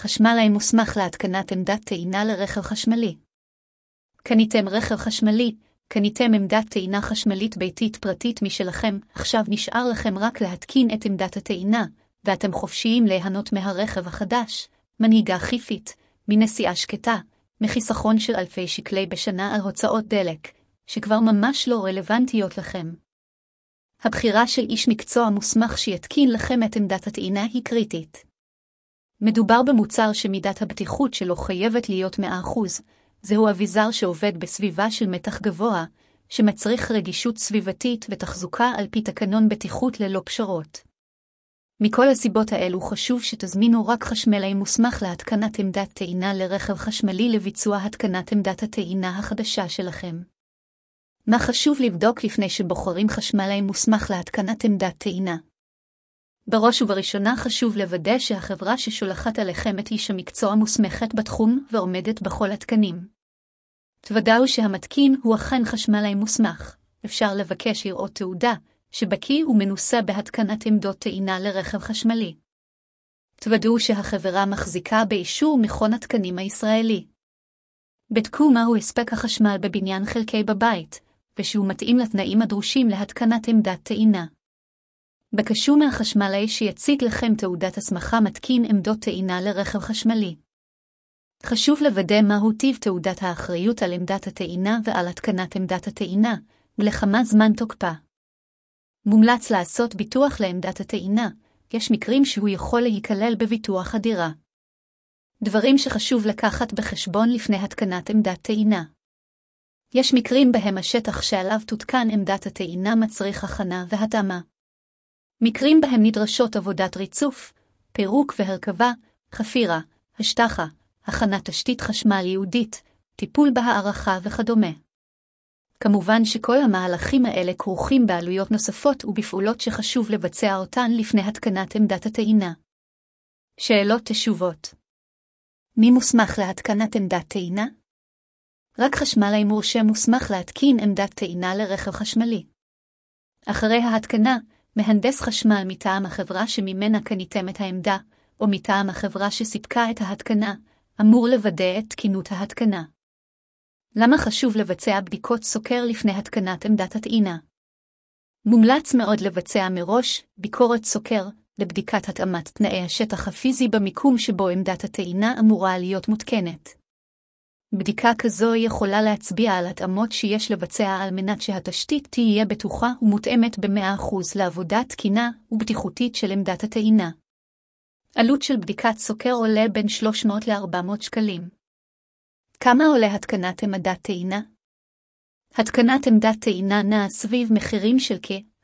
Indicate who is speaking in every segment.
Speaker 1: חשמלאי מוסמך להתקנת עמדת טעינה לרכב חשמלי. קניתם רכב חשמלי, קניתם עמדת טעינה חשמלית ביתית פרטית משלכם, עכשיו נשאר לכם רק להתקין את עמדת הטעינה, ואתם חופשיים ליהנות מהרכב החדש, מנהיגה חיפית, מנסיעה שקטה, מחיסכון של אלפי שקלי בשנה על הוצאות דלק, שכבר ממש לא רלוונטיות לכם. הבחירה של איש מקצוע מוסמך שיתקין לכם את עמדת הטעינה היא קריטית. מדובר במוצר שמידת הבטיחות שלו חייבת להיות 100%, זהו אביזר שעובד בסביבה של מתח גבוה, שמצריך רגישות סביבתית ותחזוקה על פי תקנון בטיחות ללא פשרות. מכל הסיבות האלו חשוב שתזמינו רק חשמלאי מוסמך להתקנת עמדת טעינה לרכב חשמלי לביצוע התקנת עמדת הטעינה החדשה שלכם. מה חשוב לבדוק לפני שבוחרים חשמלאי מוסמך להתקנת עמדת טעינה? בראש ובראשונה חשוב לוודא שהחברה ששולחת עליכם את איש המקצוע מוסמכת בתחום ועומדת בכל התקנים. תוודאו שהמתקין הוא אכן חשמלאי מוסמך. אפשר לבקש לראות תעודה שבקיא ומנוסה בהתקנת עמדות טעינה לרכב חשמלי. תוודאו שהחברה מחזיקה באישור מכון התקנים הישראלי. בדקו מהו הספק החשמל בבניין חלקי בבית, ושהוא מתאים לתנאים הדרושים להתקנת עמדת טעינה. בקשו מהחשמלאי שיציג לכם תעודת הסמכה מתקין עמדות טעינה לרכב חשמלי. חשוב לוודא מהו טיב תעודת האחריות על עמדת הטעינה ועל התקנת עמדת הטעינה, ולכמה זמן תוקפה. מומלץ לעשות ביטוח לעמדת הטעינה, יש מקרים שהוא יכול להיכלל בביטוח הדירה. דברים שחשוב לקחת בחשבון לפני התקנת עמדת טעינה. יש מקרים בהם השטח שעליו תותקן עמדת הטעינה מצריך הכנה והתאמה. מקרים בהם נדרשות עבודת ריצוף, פירוק והרכבה, חפירה, השטחה, הכנת תשתית חשמל ייעודית, טיפול בהערכה וכדומה. כמובן שכל המהלכים האלה כרוכים בעלויות נוספות ובפעולות שחשוב לבצע אותן לפני התקנת עמדת הטעינה. שאלות תשובות. מי מוסמך להתקנת עמדת טעינה? רק חשמלאי מורשה מוסמך להתקין עמדת טעינה לרכב חשמלי. אחרי ההתקנה, מהנדס חשמל מטעם החברה שממנה קניתם את העמדה, או מטעם החברה שסיפקה את ההתקנה, אמור לוודא את תקינות ההתקנה. למה חשוב לבצע בדיקות סוקר לפני התקנת עמדת הטעינה? מומלץ מאוד לבצע מראש ביקורת סוקר לבדיקת התאמת תנאי השטח הפיזי במיקום שבו עמדת הטעינה אמורה להיות מותקנת. בדיקה כזו יכולה להצביע על התאמות שיש לבצע על מנת שהתשתית תהיה בטוחה ומותאמת ב-100% לעבודה תקינה ובטיחותית של עמדת הטעינה. עלות של בדיקת סוקר עולה בין 300 ל-400 שקלים. כמה עולה התקנת עמדת טעינה? התקנת עמדת טעינה נעה סביב מחירים של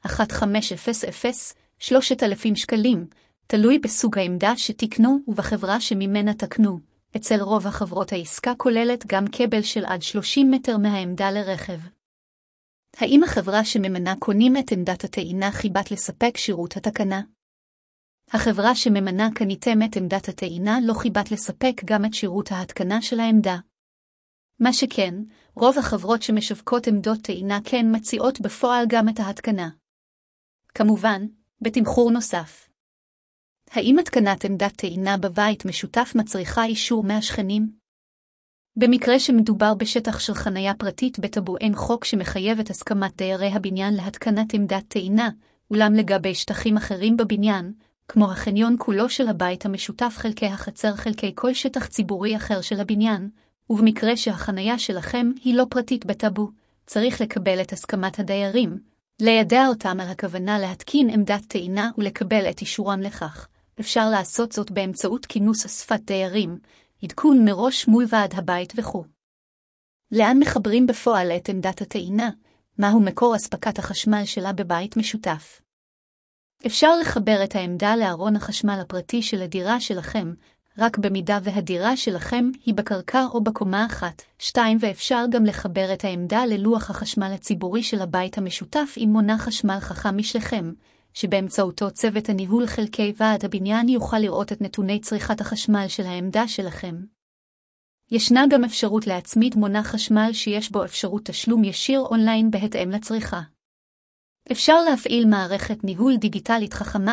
Speaker 1: כ-1,500-3,000 שקלים, תלוי בסוג העמדה שתקנו ובחברה שממנה תקנו. אצל רוב החברות העסקה כוללת גם קבל של עד 30 מטר מהעמדה לרכב. האם החברה שממנה קונים את עמדת הטעינה חיבת לספק שירות התקנה? החברה שממנה קניתם את עמדת הטעינה לא חיבת לספק גם את שירות ההתקנה של העמדה. מה שכן, רוב החברות שמשווקות עמדות טעינה כן מציעות בפועל גם את ההתקנה. כמובן, בתמחור נוסף. האם התקנת עמדת טעינה בבית משותף מצריכה אישור מהשכנים? במקרה שמדובר בשטח של חנייה פרטית בטאבו אין חוק שמחייב את הסכמת דיירי הבניין להתקנת עמדת טעינה, אולם לגבי שטחים אחרים בבניין, כמו החניון כולו של הבית המשותף חלקי החצר חלקי כל שטח ציבורי אחר של הבניין, ובמקרה שהחנייה שלכם היא לא פרטית בטאבו, צריך לקבל את הסכמת הדיירים, לידע אותם על הכוונה להתקין עמדת טעינה ולקבל את אישורם לכך. אפשר לעשות זאת באמצעות כינוס אספת דיירים, עדכון מראש מול ועד הבית וכו'. לאן מחברים בפועל את עמדת הטעינה? מהו מקור אספקת החשמל שלה בבית משותף? אפשר לחבר את העמדה לארון החשמל הפרטי של הדירה שלכם, רק במידה והדירה שלכם היא בקרקע או בקומה 1-2 ואפשר גם לחבר את העמדה ללוח החשמל הציבורי של הבית המשותף עם מונה חשמל חכם משלכם, שבאמצעותו צוות הניהול חלקי ועד הבניין יוכל לראות את נתוני צריכת החשמל של העמדה שלכם. ישנה גם אפשרות להצמיד מונה חשמל שיש בו אפשרות תשלום ישיר אונליין בהתאם לצריכה. אפשר להפעיל מערכת ניהול דיגיטלית חכמה,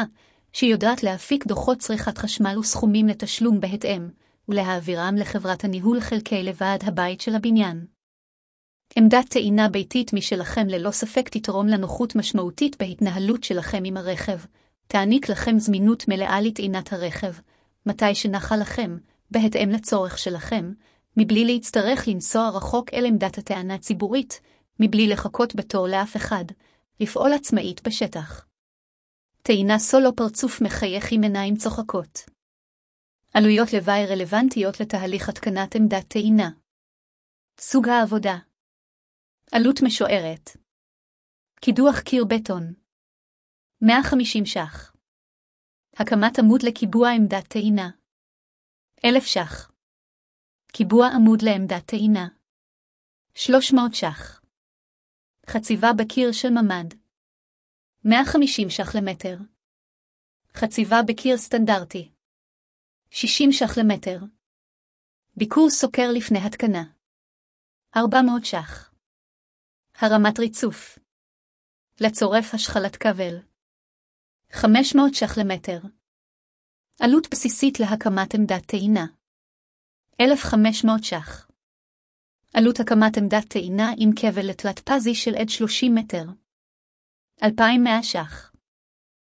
Speaker 1: שיודעת להפיק דוחות צריכת חשמל וסכומים לתשלום בהתאם, ולהעבירם לחברת הניהול חלקי לוועד הבית של הבניין. עמדת טעינה ביתית משלכם ללא ספק תתרום לנוחות משמעותית בהתנהלות שלכם עם הרכב, תעניק לכם זמינות מלאה לטעינת הרכב, מתי שנחה לכם, בהתאם לצורך שלכם, מבלי להצטרך לנסוע רחוק אל עמדת הטענה הציבורית, מבלי לחכות בתור לאף אחד, לפעול עצמאית בשטח. טעינה סולו פרצוף מחייך עם עיניים צוחקות. עלויות לוואי רלוונטיות לתהליך התקנת עמדת טעינה. סוג העבודה. עלות משוערת. קידוח קיר בטון. 150 ש"ח. הקמת עמוד לקיבוע עמדת טעינה. 1,000 ש"ח. קיבוע עמוד לעמדת טעינה. 300 ש"ח. חציבה בקיר של ממ"ד. 150 ש"ח למטר. חציבה בקיר סטנדרטי. 60 ש"ח למטר. ביקור סוקר לפני התקנה. 400 ש"ח. הרמת ריצוף. לצורף השחלת כבל. 500 ש"ח למטר. עלות בסיסית להקמת עמדת טעינה. 1,500 ש"ח. עלות הקמת עמדת טעינה עם כבל לתלת פזי של עד 30 מטר. 2,100 ש"ח.